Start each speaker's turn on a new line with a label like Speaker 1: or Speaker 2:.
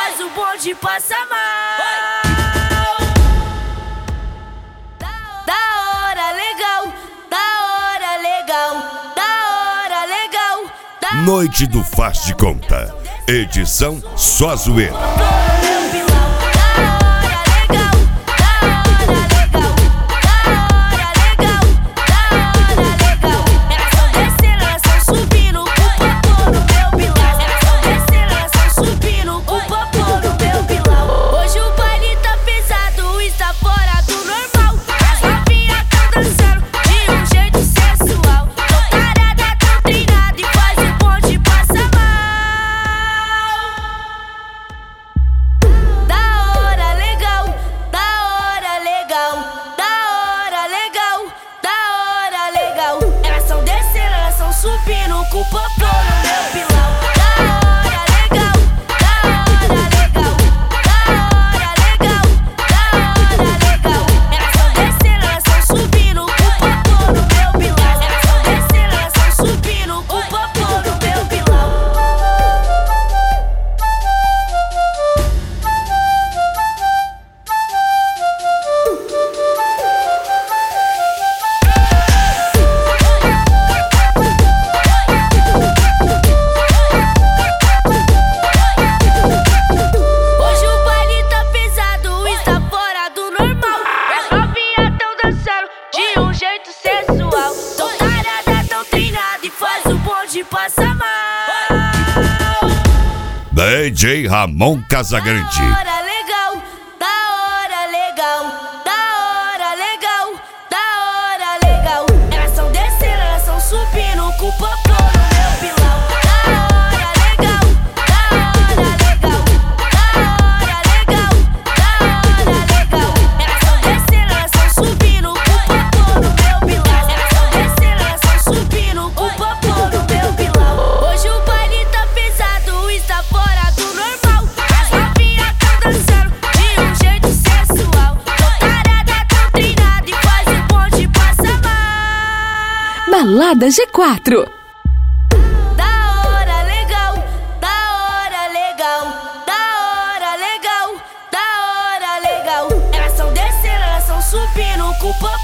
Speaker 1: faz o bonde passar mal. Da hora legal, da hora legal, da hora legal.
Speaker 2: Noite do Faz de Conta, edição só zoeira. Subindo com o popô no meu pilão. Da hora legal, da hora legal, da hora legal, da hora legal. Elas tão descendo, elas tão subindo com o popô no meu pilão. Elas tão descendo, elas tão subindo com o popô no meu pilão. Passa mal. DJ Ramon Casagrande.
Speaker 1: Da hora legal, da hora legal, da hora legal, da hora legal. Elas tão descendo, elas tão subindo com o popô no meu pilão. Da hora legal, da hora legal, da hora legal, da hora legal. Elas tão descendo, elas tão subindo com o popô no meu pilão. Elas tão descendo, elas tão subindo com o popô no meu pilão. Hoje o baile tá pesado, está fora do normal. As novinhas tão dançando de um jeito sensual. Tô tarada, tão treinada e faz o bonde passar mal.
Speaker 3: Balada G4.
Speaker 1: Da hora legal, da hora legal, da hora legal, da hora legal. Elas tão descendo, elas tão subindo com o